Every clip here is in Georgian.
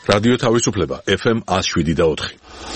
რადიო თავისუფლება FM 107.4.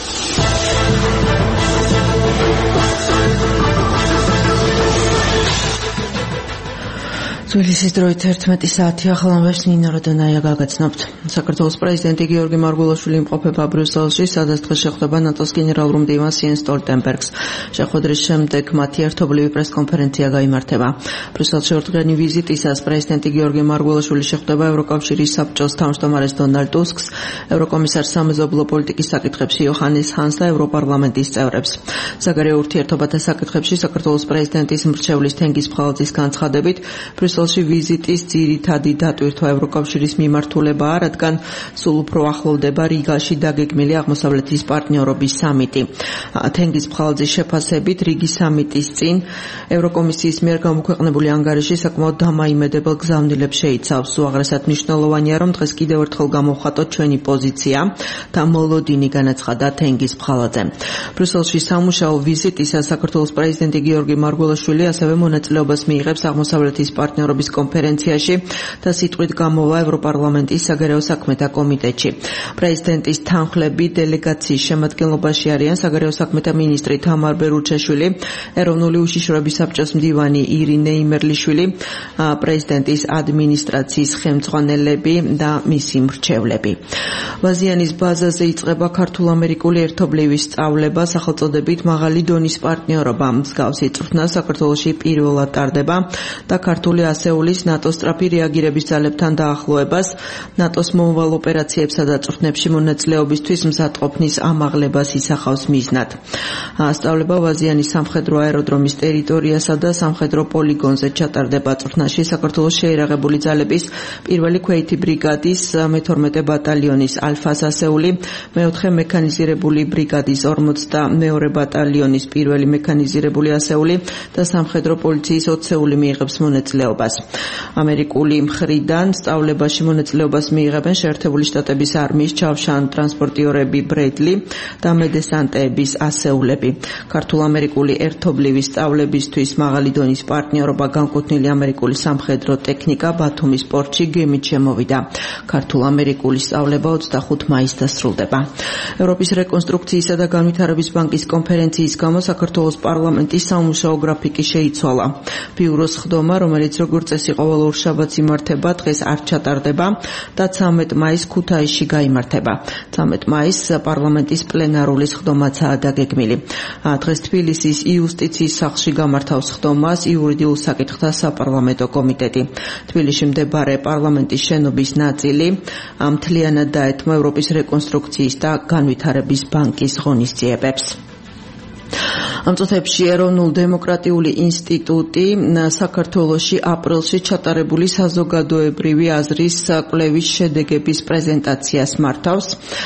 თბილისის დროით 11 საათი ახალამბებს ნინა როდონაია გაგაცნობთ. საქართველოს პრეზიდენტი გიორგი მარგველაშვილი იმყოფება ბრიუსელში, სადაც დღეს შეხვდება ნატოს გენერალურ მდივანს იენს სტოლტენბერგს. შეხვედრის შემდეგ მათი ერთობლივი პრესკონფერენცია გაიმართება. ბრიუსელში ორდღიანი ვიზიტისას პრეზიდენტი გიორგი მარგველაშვილი შეხვდება ევროკავშირის საბჭოს თავმჯდომარეს დონალდ ტუსკს, ევროკომისარს სამეზობლო პოლიტიკის საკითხებში იოჰანეს ჰანს და ევროპარლამენტის წევრებს. საგარეო ურთიერთობათა საკითხებში საქართველოს პრეზიდენტის მრჩევლის თენგიზ ფხალაძის განცხადებით ბრიუსელში ვიზიტის ძირითადი დატვირთვა ევროკავშირის მიმართულებაა, რადგან სულ უფრო ახლოვდება რიგაში დაგეგმილი აღმოსავლეთის პარტნიორობის სამიტი. თენგიზ ფხალაძის შეფასებით რიგის სამიტის წინ ევროკომისიის მიერ გამოქვეყნებული ანგარიში საკმაოდ დამაიმედებელ გზავნილებს შეიცავს. უაღრესად მნიშვნელოვანია, რომ დღეს კიდევ ერთხელ გამოვხატოთ ჩვენი პოზიცია და მოლოდინი, განაცხადა თენგიზ ფხალაძემ. ბრიუსელში სამუშაო ვიზიტისას საქართველოს პრეზიდენტი გიორგი მარგველაშვილი ასევე მონაწილეობას მიიღებს აღმოსავლეთის პარტნიორობის კონფერენციაში და სიტყვით გამოვა ევროპარლამენტის საგარეო საქმეთა კომიტეტში. პრეზიდენტის თანხლები დელეგაციის შემადგენლობაში არიან საგარეო საქმეთა მინისტრი თამარ ბერუჩაშვილი, ეროვნული უშიშროების საბჭოს მდივანი ირინე იმერლიშვილი, პრეზიდენტის ადმინისტრაციის ხელმძღვანელები და მისი მრჩევლები. ვაზიანის ბაზაზე იწყება ქართულ-ამერიკული ერთობლივი სწავლება სახელწოდებით მაღალი დონის პარტნიორობა. მსგავსი წვრთნა საქართველოში პირველად ტარდება და ქართული ასეულის ნატოს სწრაფი რეაგირების ძალებთან დაახლოებას, ნატოს მომავალ ოპერაციებსა და წვრთნებში მონაწილეობისთვის მზადყოფნის ამაღლებას ისახავს მიზნად. სწავლება ვაზიანის სამხედრო აეროდრომის ტერიტორიასა და სამხედრო პოლიგონზე ჩატარდება. წვრთნაში საქართველოს შეიარაღებული ძალების პირველი ქვეითი ბრიგადის მე-12 ბატალიონის ალფას ასეული, მე-4 მექანიზირებული ბრიგადის 42 ბატალიონის პირველი მექანიზირებული ასეული და სამხედრო პოლიციის 20-ეული მიიღებს მონაწილეობას. ამერიკული მხრიდან სწავლებაში მონაწილეობას მიიღებენ შეერთებული შტატების არმიის ჩავშან ტრანსპორტიორები ბრედლი და მედესანტეების ასეულები. ქართულ-ამერიკული ერთობლივი სწავლებისთვის მაღალი დონის პარტნიორობა განკუთვნილი ამერიკული სამხედრო ტექნიკა ბათუმის პორტში გემით შემოვიდა. ქართულ-ამერიკული სწავლება 25 მაისს დასრულდება. ევროპის რეკონსტრუქციისა და განვითარების ბანკის კონფერენციის გამო საქართველოს პარლამენტის სამუშაო გრაფიკი შეიცვალა. ბიუროს ხდომა, რომელიც როგორც წესი ყოველ ორშაბათს იმართება, დღეს არ ჩატარდება და 13 მაისს ქუთაისში გაიმართება. 13 მაისს პარლამენტის პლენარული ხდომაცაა დაგეგმილი. დღეს თბილისის იუსტიციის სახლში გამართავს ხდომას იურიდიულ საკითხთა საპარლამენტო კომიტეტი. თბილისში მდებარე პარლამენტის შენობის ნაწილი მთლიანად დაეთმო ევროპის რეკონსტრუქციის და განვითარების ბანკის ღონისძიებებს. ამ წუთებში ეროვნულ-დემოკრატიული ინსტიტუტი საქართველოში აპრილში ჩატარებული საზოგადოებრივი აზრის კვლევის შედეგების პრეზენტაციას მართავს.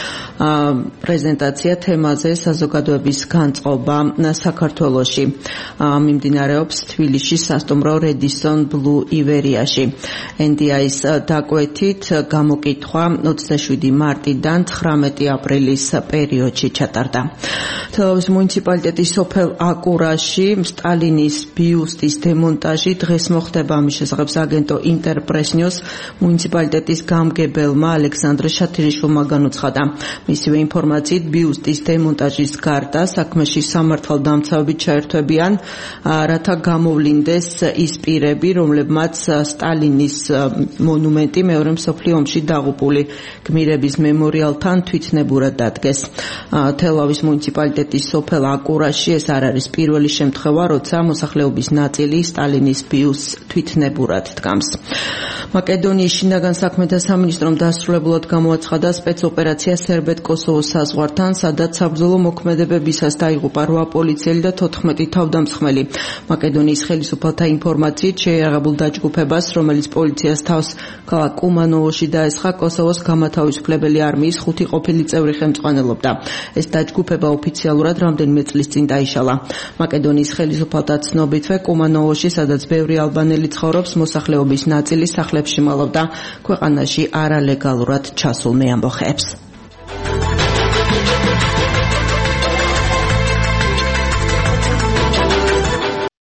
პრეზენტაცია თემაზე საზოგადოების განწყობა საქართველოში მიმდინარეობს თბილისში სასტუმრო რედისონ ბლუ ივერიაში. NDI-ის დაკვეთით გამოკითხვა 27 მარტიდან 19 აპრილის პერიოდში ჩატარდა. თელავის მუნიციპალიტეტის სოფელ აკურაში სტალინის ბიუსტის დემონტაჟი დღეს მოხდება. ამის შესახებ აგენტო ინტერპრეს ნიუს მუნიციპალიტეტის გამგებელმა ალექსანდრე შათირიშვილმა განუცხადა. მისივე ინფორმაციით ბიუსტის დემონტაჟის გარდა საქმეში სამართალდამცავები ჩაერთვებიან, რათა გამოვლინდეს ის პირები, რომლებმაც სტალინის მონუმენტი მეორე მსოფლიო ომში დაღუპული გმირების მემორიალთან თვითნებურად დადგეს. თელავის მუნიციპალიტეტის სოფელ აკურაში ეს არ არის პირველი შემთხვევა, როცა მოსახლეობის ნაწილი სტალინის ბიუსტს თვითნებურად დგამს. მაკედონიის შინაგან საქმეთა სამინისტრომ დასრულებულად გამოაცხადა სპეცოპერაცია სერბეთ-კოსოვოს საზღვართან, სადაც საბრძოლო მოქმედებებისას დაიღუპა 8 პოლიციელი და 14 თავდამსხმელი. მაკედონიის ხელისუფალთა ინფორმაციით შეიარაღებულ დაჯგუფებას, რომელიც პოლიციას თავს ქალაქ კუმანოვოში დაესხა, კოსოვოს გამათავისუფლებელი არმიის 5 ყოფილი წევრი ხელმძღვანელობდა. ეს დაჯგუფება ოფიციალურად რამდენიმე წლის წინ დაიშალა. მაკედონიის ხელისუფალთა ცნობითვე კუმანოვოში, სადაც ბევრი ალბანელი ცხოვრობს, მოსახლეობის ნაწილი სახლებში მალავდა ქვეყანაში არალეგალურად ჩასულ მეამბოხეებს.